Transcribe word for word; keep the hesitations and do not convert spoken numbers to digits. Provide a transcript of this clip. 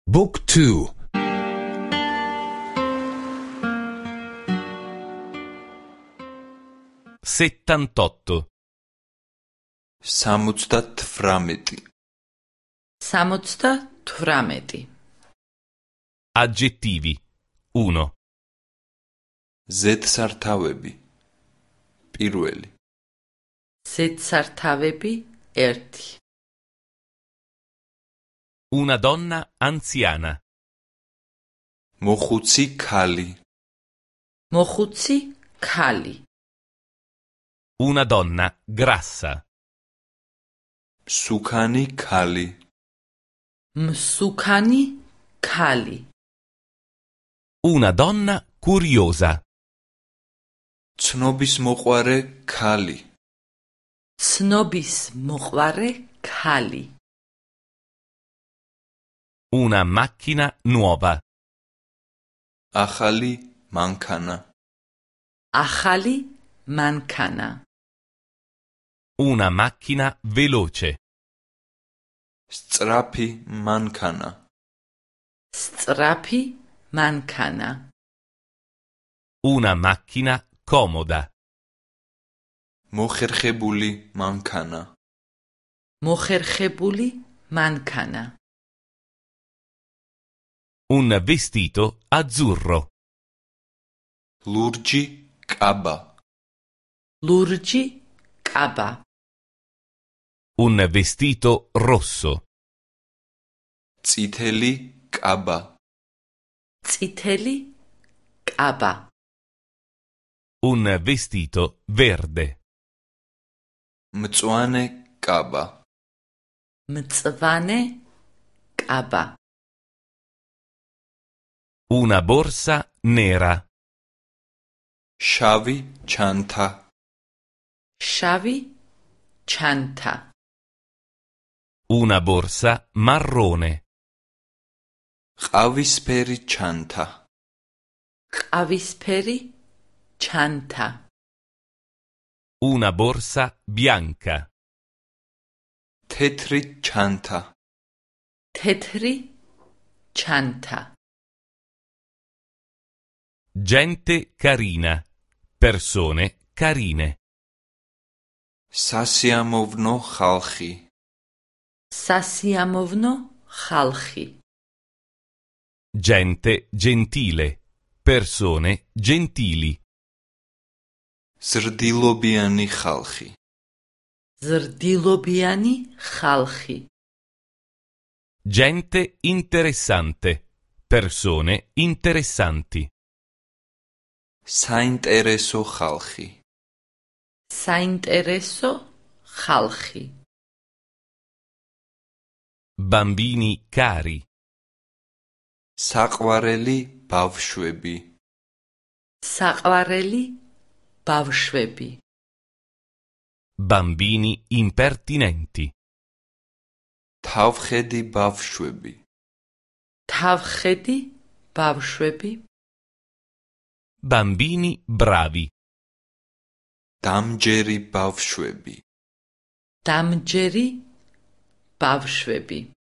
Book two. settantotto. სამოცდათვრამეტი. სამოცდათვრამეტი. Aggettivi. uno. ზედსართავები. პირველი. ზედსართავები ერთი. Una donna anziana. მოხუცი ქალი. მოხუცი ქალი. Una donna grassa. მსუქანი ქალი. მსუქანი ქალი. Una donna curiosa. ცნობისმოყვარე ქალი. ცნობისმოყვარე ქალი. Una macchina nuova. ახალი მანქანა. ახალი მანქანა. Una macchina veloce. სწრაფი მანქანა. სწრაფი მანქანა. Una macchina comoda. მოხერხებული მანქანა. მოხერხებული მანქანა. Un vestito azzurro. ლურჯი კაბა. ლურჯი კაბა. Un vestito rosso. წითელი კაბა. წითელი კაბა. Un vestito verde. მწვანე კაბა. მწვანე კაბა. Una borsa nera. შავი ჩანთა. შავი ჩანთა. Una borsa marrone. ყავისფერი ჩანთა. ყავისფერი ჩანთა. Una borsa bianca. თეთრი ჩანთა. თეთრი ჩანთა. Gente carina. Persone carine. სასიამოვნო ხალხი. სასიამოვნო ხალხი. Gente gentile. Persone gentili. ზრდილობიანი ხალხი. ზრდილობიანი ხალხი. Gente interessante. Persone interessanti. საინტერესო ხალხი. საინტერესო ხალხი. Bambini cari. საყვარელი ბავშვები. საყვარელი ბავშვები. Bambini impertinenti. თავხედი ბავშვები. თავხედი ბავშვები. Bambini bravi. დამჯერი ბავშვები. დამჯერი ბავშვები.